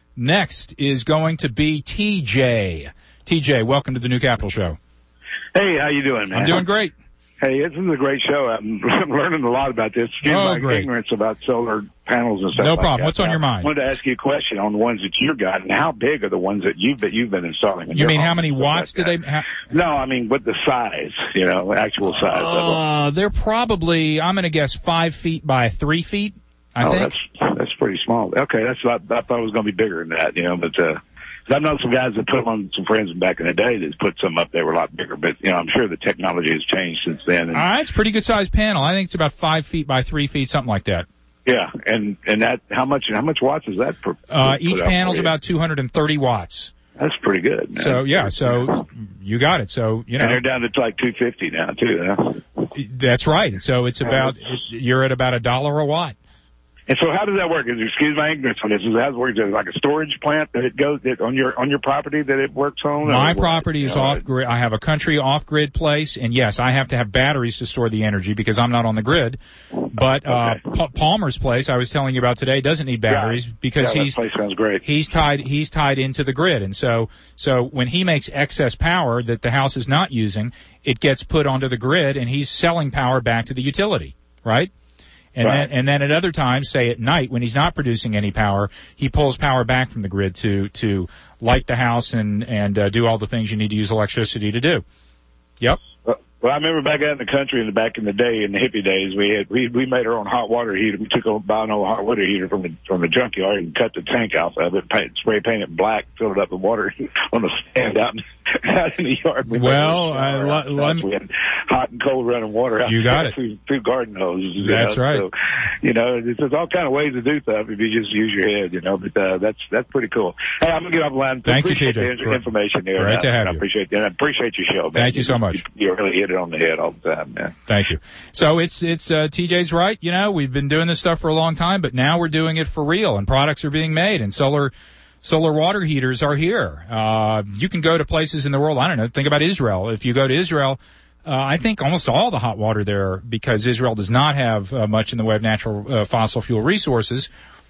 Next is going to be T J. T J, welcome to the New Capital Show. Hey, how you doing, man? I'm doing great. Hey, this is a great show. I'm learning a lot about this. Excuse oh, my great. ignorance about solar panels and stuff. No like problem. That. What's on I your mind? I wanted to ask you a question on the ones that you've got, and how big are the ones that you've that you've been installing? In you your mean home how many watts like do they have? No, I mean what the size, you know, actual size uh, of them. They're probably, I'm going to guess, five feet by three feet, I oh, think. that's that's pretty small. Okay, that's I, I thought it was going to be bigger than that, you know, but uh, I've known some guys that put them on, some friends back in the day that put some up there were a lot bigger, but you know, I'm sure the technology has changed since then. And, uh, it's a pretty good sized panel. I think it's about five feet by three feet, something like that. Yeah, and and that how much how much watts is that per? Uh, each panel's about two hundred thirty watts. That's pretty good, man. So yeah, so you got it. So you know, and they're down to like two fifty now too. Huh? That's right. So it's about you're at about a dollar a watt. And so, how does that work? Excuse my ignorance on this. Is that works? Is it like a storage plant that it goes that on your on your property that it works on? My property is off grid. I have a country off grid place, and yes, I have to have batteries to store the energy because I'm not on the grid. But uh, okay. Pa- Palmer's place, I was telling you about today, doesn't need batteries yeah. because yeah, he's that place sounds great. He's tied. He's tied into the grid, and so so when he makes excess power that the house is not using, it gets put onto the grid, and he's selling power back to the utility, right? And right. then, and then at other times, say at night when he's not producing any power, he pulls power back from the grid to to light the house and and uh, do all the things you need to use electricity to do. Yep. Well, I remember back out in the country in the back in the day, in the hippie days, we had we we made our own hot water heater. We took a buy an old hot water heater from the from the junkyard and cut the tank out of it, paint, spray paint it black, filled it up with water on the stand out, out in the yard. We well, I, let, let me, we had hot and cold running water out you got it through, through garden hoses. That's know? right. So, you know, there's, there's all kind of ways to do stuff if you just use your head, you know. But uh, that's that's pretty cool. Hey, I'm gonna get off the line. Thank you, T J. The information there. Great I, to have I you. Appreciate and I appreciate your show, man. Thank you so much. You, you really hit it on the head all the time, man. Thank you. So it's it's uh, T J's right. You know, we've been doing this stuff for a long time, but now we're doing it for real, and products are being made, and solar solar water heaters are here. Uh, you can go to places in the world. I don't know. Think about Israel. If you go to Israel, uh, I think almost all the hot water there, because Israel does not have uh, much in the way of natural uh, fossil fuel resources.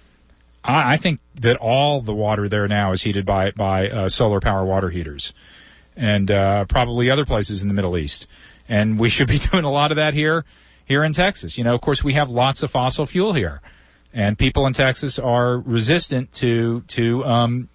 I, I think that all the water there now is heated by by uh, solar power water heaters, and uh, probably other places in the Middle East. And we should be doing a lot of that here, here in Texas. You know, of course, we have lots of fossil fuel here, and people in Texas are resistant to to um,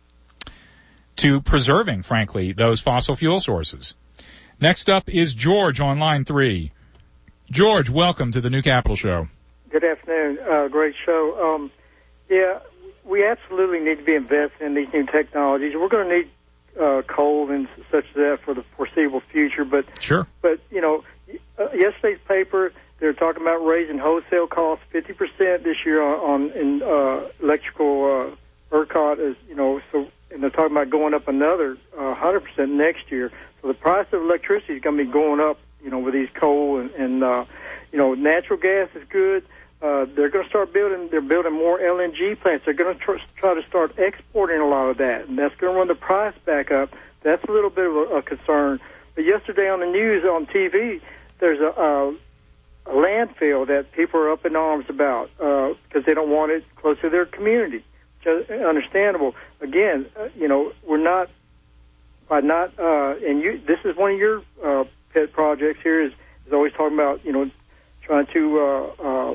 to preserving, frankly, those fossil fuel sources. Next up is George on line three. George, welcome to the New Capital Show. Good afternoon. Uh, great show. Um, yeah, we absolutely need to be investing in these new technologies. We're going to need uh, coal and such as that for the foreseeable future. But sure. But you know, uh, yesterday's paper, they're talking about raising wholesale costs fifty percent this year on, on in uh, electrical uh, ERCOT. Is you know so, and they're talking about going up another uh, hundred percent next year. So the price of electricity is going to be going up. You know, with these coal and, and uh, you know, natural gas is good. Uh, they're going to start building, they're building more L N G plants. They're going to tr- try to start exporting a lot of that, and that's going to run the price back up. That's a little bit of a, a concern. But yesterday on the news, on T V, there's a, a, a landfill that people are up in arms about because uh, they don't want it close to their community, which is understandable. Again, uh, you know, we're not, by not, uh, and you, this is one of your uh, pet projects here, is, is always talking about, you know, trying to, uh, uh,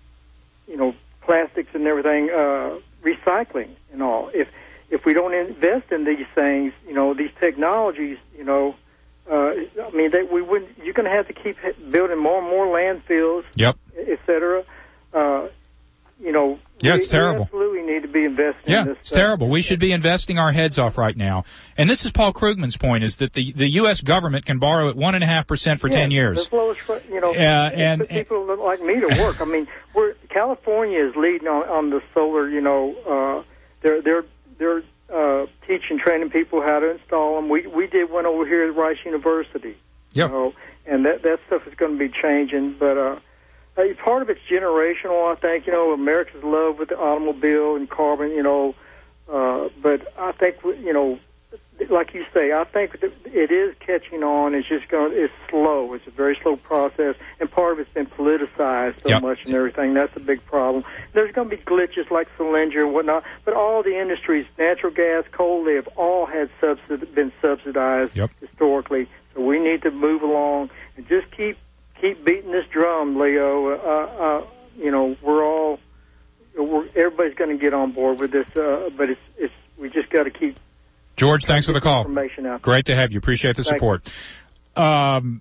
you know, plastics and everything, uh, recycling and all. If if we don't invest in these things, you know, these technologies, you know, uh, I mean, they, we wouldn't. You're going to have to keep building more and more landfills, yep, et cetera. Uh, you know, yeah, we, it's terrible. We absolutely need to be investing. Yeah, in this it's stuff. terrible. We should be investing our heads off right now. And this is Paul Krugman's point: is that the, the U S government can borrow at one and a half percent for yeah, ten years. The lowest, you know, uh, and, for people and, like me to work. I mean, we're California is leading on, on the solar. You know, uh, they're they're they're uh, teaching, training people how to install them. We we did one over here at Rice University. Yep. You know, and that that stuff is going to be changing, but. Uh, Uh, part of it's generational, I think. You know, America's love with the automobile and carbon, you know. Uh, but I think, you know, like you say, I think it is catching on. It's just going it's slow. It's a very slow process. And part of it's been politicized so yep. much and everything. That's a big problem. There's going to be glitches like Solyndra and whatnot. But all the industries, natural gas, coal, they have all had subsidi- been subsidized yep. historically. So we need to move along and just keep Keep beating this drum, Leo. Uh, uh, you know, we're all, we're, everybody's going to get on board with this, uh, but it's, it's, we just got to keep. George, thanks for the call. Information out. Great to have you. Appreciate the Thank support. Um,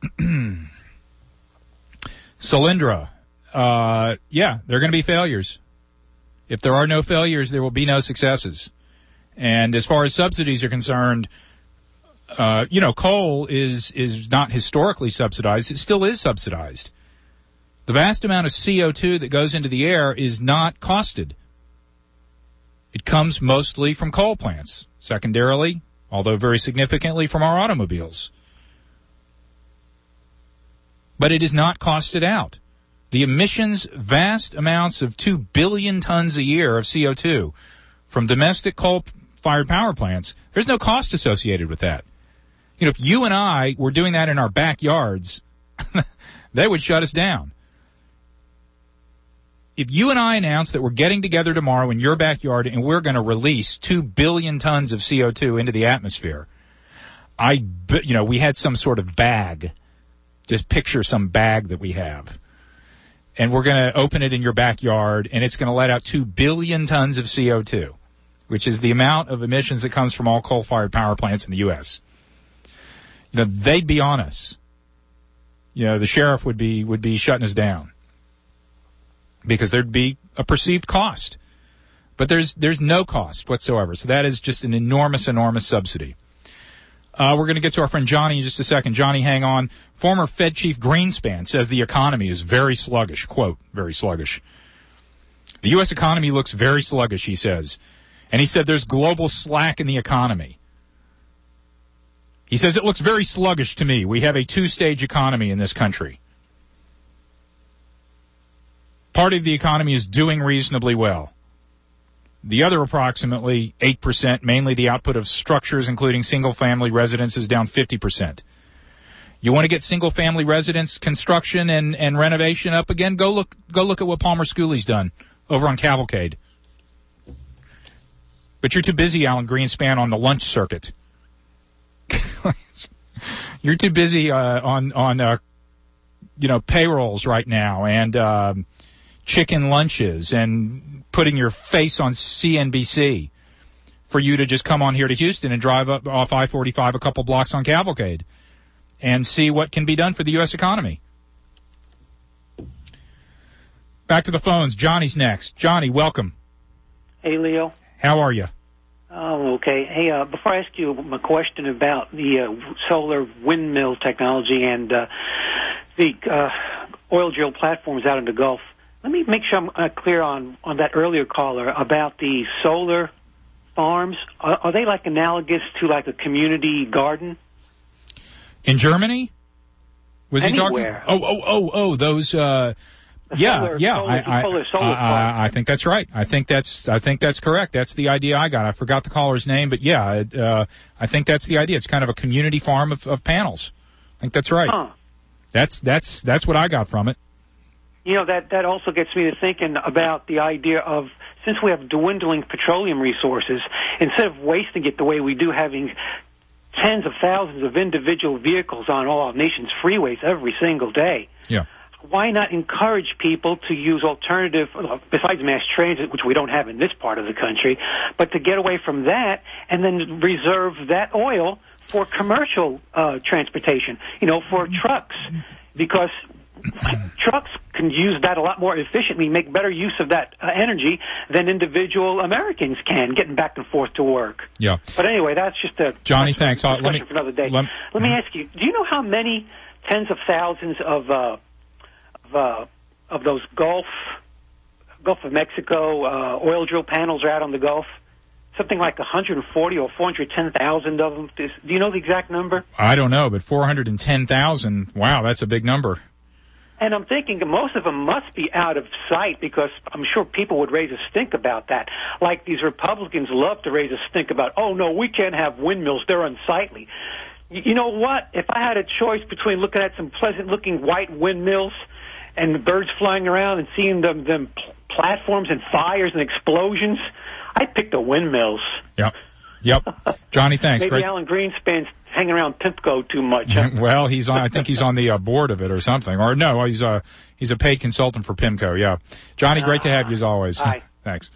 Solyndra, uh, yeah, they're going to be failures. If there are no failures, there will be no successes. And as far as subsidies are concerned, Uh, you know, coal is is not historically subsidized. It still is subsidized. The vast amount of C O two that goes into the air is not costed. It comes mostly from coal plants, secondarily, although very significantly, from our automobiles. But it is not costed out. The emissions, vast amounts of two billion tons a year of C O two from domestic coal-fired power plants, there's no cost associated with that. You know, if you and I were doing that in our backyards, they would shut us down. If you and I announce that we're getting together tomorrow in your backyard and we're going to release two billion tons of C O two into the atmosphere, I, you know, we had some sort of bag. Just picture some bag that we have. And we're going to open it in your backyard, and it's going to let out two billion tons of C O two, which is the amount of emissions that comes from all coal-fired power plants in the U S You know, they'd be on us. You know, the sheriff would be would be shutting us down because there'd be a perceived cost. But there's there's no cost whatsoever. So that is just an enormous, enormous subsidy. Uh, we're going to get to our friend Johnny in just a second. Johnny, hang on. Former Fed Chief Greenspan says the economy is very sluggish. Quote, very sluggish. The U S economy looks very sluggish, he says. And he said there's global slack in the economy. He says it looks very sluggish to me. We have a two-stage economy in this country. Part of the economy is doing reasonably well. The other approximately eight percent, mainly the output of structures, including single-family residences, down fifty percent. You want to get single-family residence construction and, and renovation up again? Go look go look at what Palmer Schooley's done over on Cavalcade. But you're too busy, Alan Greenspan, on the lunch circuit. You're too busy uh, on on uh, you know payrolls right now and um, chicken lunches and putting your face on C N B C for you to just come on here to Houston and drive up off I forty-five a couple blocks on Cavalcade and see what can be done for the U S economy. Back to the phones. Johnny's next. Johnny, welcome. Hey, Leo. How are you? Oh, okay. Hey, uh, before I ask you a question about the uh, solar windmill technology and uh, the uh, oil drill platforms out in the Gulf, let me make sure I'm uh, clear on, on that earlier caller about the solar farms. Are, are they like analogous to like a community garden? In Germany? Was Anywhere. he talking? Oh, oh, oh, oh, those. Uh, yeah, solar, yeah. solar, I, I, solar, solar I, I think that's right. I think that's. I think that's correct. That's the idea I got. I forgot the caller's name, but yeah, uh, I think that's the idea. It's kind of a community farm of, of panels. I think that's right. Huh. That's that's that's what I got from it. You know, that, that also gets me to thinking about the idea of, since we have dwindling petroleum resources, instead of wasting it the way we do, having tens of thousands of individual vehicles on all our nation's freeways every single day, yeah. why not encourage people to use alternative, besides mass transit, which we don't have in this part of the country, but to get away from that and then reserve that oil for commercial uh, transportation, you know, for trucks, because trucks can use that a lot more efficiently, make better use of that uh, energy than individual Americans can, getting back and forth to work. Yeah. But anyway, that's just a Johnny. question, Thanks. Uh, let me for another day. Let, let me ask you: do you know how many tens of thousands of uh, of, uh, of those Gulf Gulf of Mexico uh, oil drill panels are out on the Gulf? Something like one hundred forty or four hundred ten thousand of them. Do you know the exact number? I don't know, but four hundred ten thousand. Wow, that's a big number. And I'm thinking most of them must be out of sight, because I'm sure people would raise a stink about that. Like these Republicans love to raise a stink about, oh, no, we can't have windmills. They're unsightly. You know what? If I had a choice between looking at some pleasant-looking white windmills and the birds flying around and seeing them, them platforms and fires and explosions, I'd pick the windmills. Yep. Yep. Johnny, thanks. Maybe Great. Alan Greenspan's hanging around PIMCO too much. Huh? Well, he's on. I think he's on the uh, board of it or something. Or no, he's a he's a paid consultant for PIMCO. Yeah, Johnny, great to have you as always. Hi. Thanks.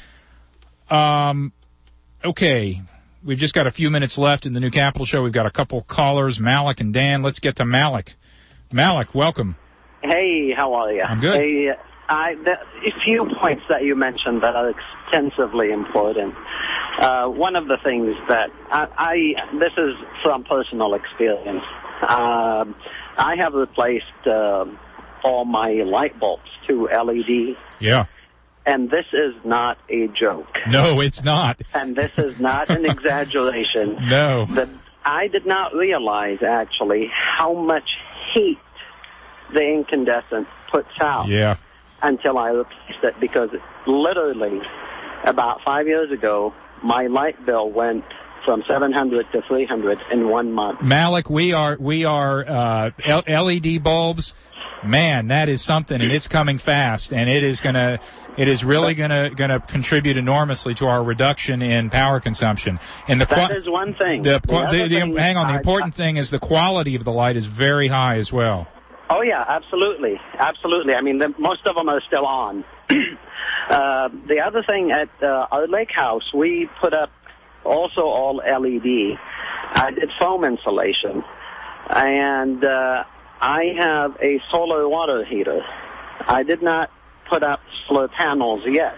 Um, okay, we've just got a few minutes left in the New Capital Show. We've got a couple callers, Malik and Dan. Let's get to Malik. Malik, welcome. Hey, how are you? I'm good. Hey, I, the, a few points that you mentioned that are extensively important. Uh, one of the things that I, I this is from personal experience. Uh, I have replaced uh, all my light bulbs to L E D. Yeah. And this is not a joke. No, it's not. And this is not an exaggeration. No. The, I did not realize, actually, how much heat the incandescent puts out. Yeah. Until I replaced it, because literally about five years ago, my light bill went from seven hundred to three hundred in one month. Malik, we are we are uh, L E D bulbs. Man, that is something, and it's coming fast, and it is gonna it is really gonna gonna contribute enormously to our reduction in power consumption. And the that is one thing. The, the the, the, thing hang on, the I, important I, thing is the quality of the light is very high as well. Oh yeah, absolutely, absolutely. I mean, the, most of them are still on. uh, the other thing at uh, our lake house, we put up also all L E D. I did foam insulation, and uh, I have a solar water heater. I did not put up solar panels yet,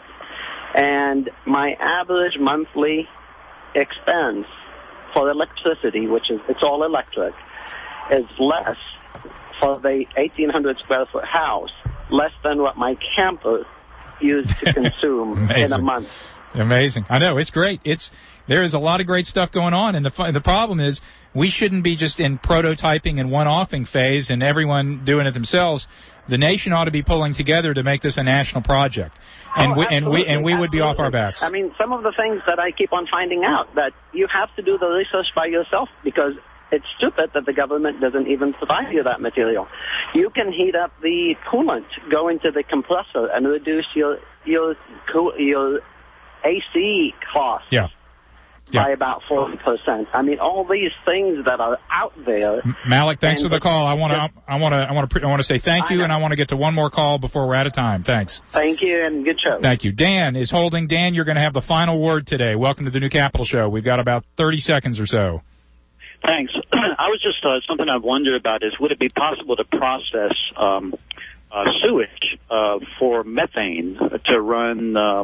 and my average monthly expense for electricity, which is it's all electric, is less for the eighteen hundred square foot house, less than what my camper used to consume in a month. Amazing. I know, it's great. It's there is a lot of great stuff going on, and the the problem is we shouldn't be just in prototyping and one-offing phase and everyone doing it themselves. The nation ought to be pulling together to make this a national project, and oh, we and we and we would be off our absolutely. backs. I mean, some of the things that I keep on finding out, that you have to do the research by yourself, because it's stupid that the government doesn't even provide you that material. You can heat up the coolant, go into the compressor, and reduce your your your A C costs yeah. Yeah. by about forty percent. I mean, all these things that are out there. Malik, thanks for the call. I want to I want to I want to I want to say thank you, and I want to get to one more call before we're out of time. Thanks. Thank you, and good show. Thank you. Dan is holding. Dan, you're going to have the final word today. Welcome to the New Capital Show. We've got about thirty seconds or so. Thanks. I was just uh, something I've wondered about is, would it be possible to process um, uh, sewage uh, for methane to run um,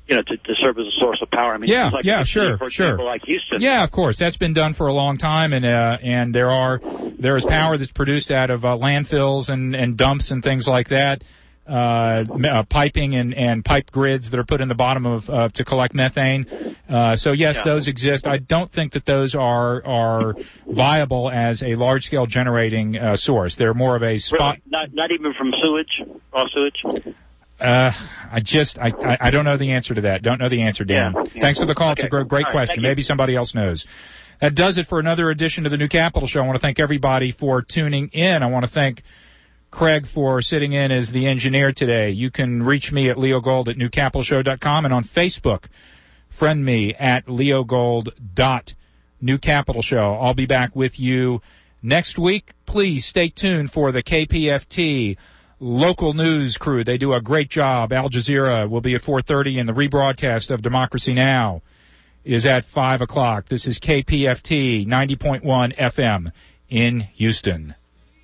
you know, to, to serve as a source of power. I mean, yeah, like yeah, sure, for sure. example, like Houston. Yeah, of course, that's been done for a long time, and uh, and there are there is power that's produced out of uh, landfills and, and dumps and things like that. Uh, uh, piping and, and pipe grids that are put in the bottom of uh, to collect methane. Uh, so yes, Yeah. those exist. I don't think that those are are viable as a large scale generating uh, source. They're more of a spot. Really? Not not even from sewage, raw sewage. Uh, I just I, I I don't know the answer to that. Don't know the answer, Dan. Yeah, yeah. Thanks for the call. Okay. It's a great, great All right, question. thank you. Maybe somebody else knows. That does it for another edition of the New Capital Show. I want to thank everybody for tuning in. I want to thank Craig for sitting in as the engineer today. You can reach me at leo gold at new capital show dot com, and on Facebook, friend me at leo gold dot new capital show. I'll be back with you next week. Please stay tuned for the K P F T local news crew. They do a great job. Al Jazeera will be at four thirty, and the rebroadcast of Democracy Now! Is at five o'clock. This is K P F T ninety point one F M in Houston.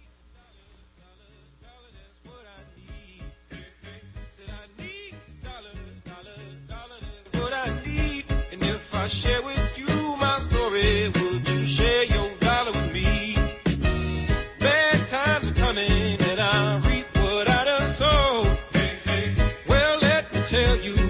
Share with you my story. Would you share your dollar with me? Bad times are coming, and I reap what I done sow. Hey, hey. Well, let me tell you.